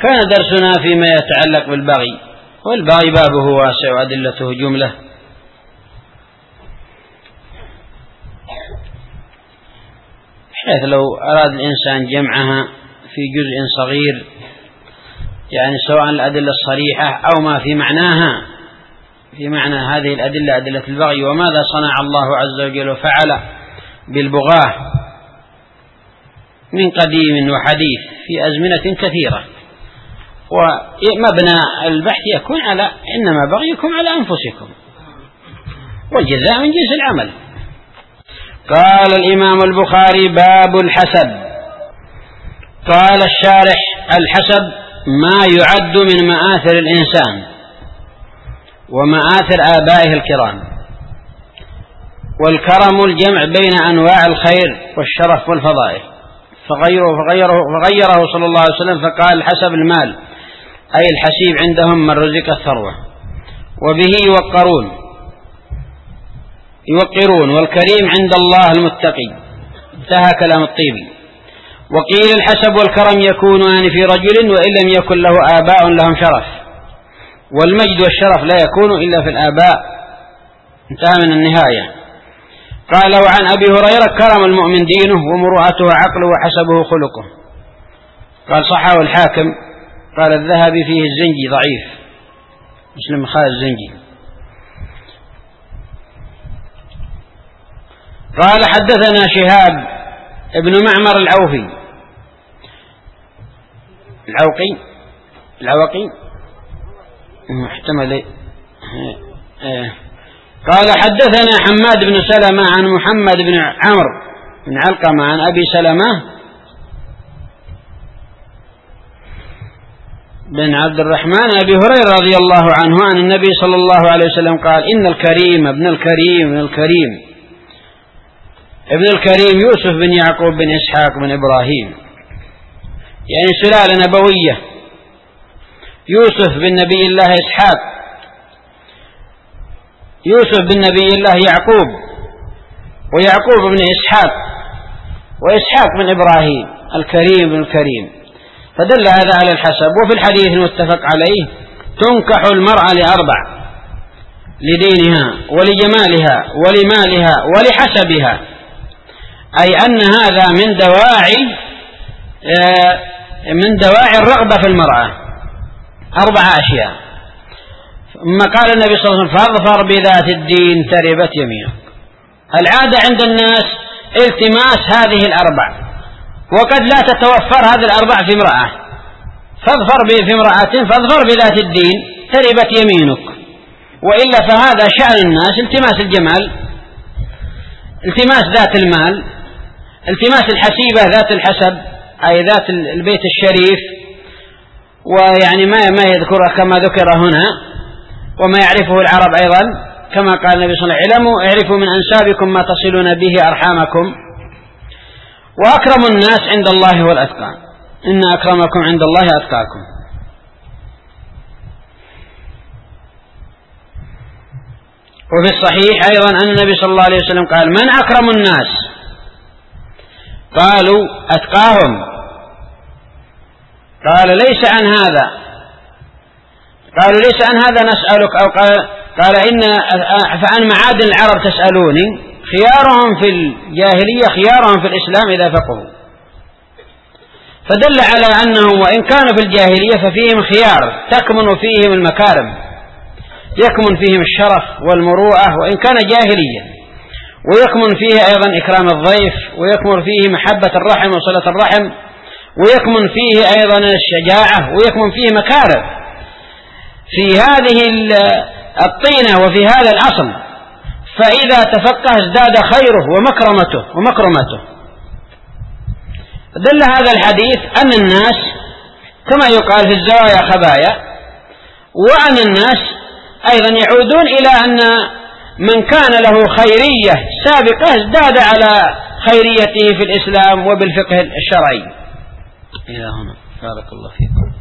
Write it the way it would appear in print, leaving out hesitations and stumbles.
كان درسنا فيما يتعلق بالبغي، والبغي بابه واسع وأدلته جملة. حيث لو أراد الإنسان جمعها في جزء صغير، يعني سواء الأدلة الصريحة أو ما في معناها، في معنى هذه الأدلة أدلة البغي وماذا صنع الله عز وجل وفعل بالبغاة من قديم وحديث في أزمنة كثيرة، ومبنى البحث يكون على إنما بغيكم على أنفسكم والجزاء من جنس العمل. قال الإمام البخاري: باب الحسب. قال الشارح: الحسب ما يعد من مآثر الإنسان ومآثر آبائه الكرام، والكرم الجمع بين أنواع الخير والشرف والفضائل، فغيره صلى الله عليه وسلم فقال: حسب المال، أي الحسيب عندهم من رزق الثروة، وبه يوقرون، والكريم عند الله المتقي. انتهى كلام الطيبي. وقيل الحسب والكرم يكونان في رجل وإن لم يكن له آباء لهم شرف، والمجد والشرف لا يكون إلا في الآباء. انتهى من النهاية. قال: وعن أبي هريرة: كرم المؤمن دينه ومروءته عقله وحسبه خلقه. قال: صححه الحاكم. قال الذهبي: فيه الزنجي ضعيف، مسلم خالد الزنجي. قال: حدثنا شهاب ابن معمر العوقي محتمل. قال: حدثنا حماد بن سلمة عن محمد بن عمرو بن علقمة عن أبي سلمة بن عبد الرحمن أبي هريرة رضي الله عنه عن النبي صلى الله عليه وسلم قال: إن الكريم ابن الكريم يوسف بن يعقوب بن إسحاق بن إبراهيم، يعني سلالة نبوية. يوسف بن نبي الله إسحاق، يوسف بن نبي الله يعقوب، ويعقوب بن إسحاق، وإسحاق بن إبراهيم، الكريم بن الكريم. فدل هذا على الحسب. وفي الحديث المتفق عليه: تنكح المرأة لأربع: لدينها ولجمالها ولمالها ولحسبها، أي أن هذا من دواعي الرغبة في المرأة. 4 أشياء. ثم قال النبي صلى الله عليه وسلم: فاظفر بذات الدين تربت يمينك. العادة عند الناس التماس هذه 4، وقد لا تتوفر هذه 4 في امرأة. فاظفر بذات الدين تربت يمينك. وإلا فهذا شأن الناس: التماس الجمال، التماس ذات المال، التماس الحسيبة ذات الحسب، أي ذات البيت الشريف، ويعني ما يذكر كما ذكر هنا، وما يعرفه العرب أيضا، كما قال النبي صلى الله عليه وسلم: اعرفوا من أنسابكم ما تصلون به أرحامكم. وأكرم الناس عند الله هو الأتقى، إن أكرمكم عند الله أتقاكم. وفي الصحيح أيضا أن النبي صلى الله عليه وسلم قال: من أكرم الناس؟ قالوا: أتقاهم. قال: ليس عن هذا. قالوا: ليس عن هذا نسألك. أو قال: فعن معادن العرب تسألوني، خيارهم في الجاهلية خيارهم في الإسلام إذا فقهوا. فدل على أنهم وإن كانوا في الجاهلية ففيهم خيار تكمن فيهم المكارم، يكمن فيهم الشرف والمروءة وإن كان جاهليا، ويكمن فيه أيضا إكرام الضيف، ويكمن فيه محبة الرحم وصلة الرحم، ويكمن فيه أيضا الشجاعة، ويكمن فيه مكارم في هذه الطينة وفي هذا الأصل. فإذا تفقه ازداد خيره ومكرمته. دل هذا الحديث أن الناس كما يقال في الزوايا خبايا، وأن الناس أيضا يعودون إلى أن من كان له خيرية سابقة ازداد على خيريته في الإسلام وبالفقه الشرعي. إلى هنا بارك الله فيكم.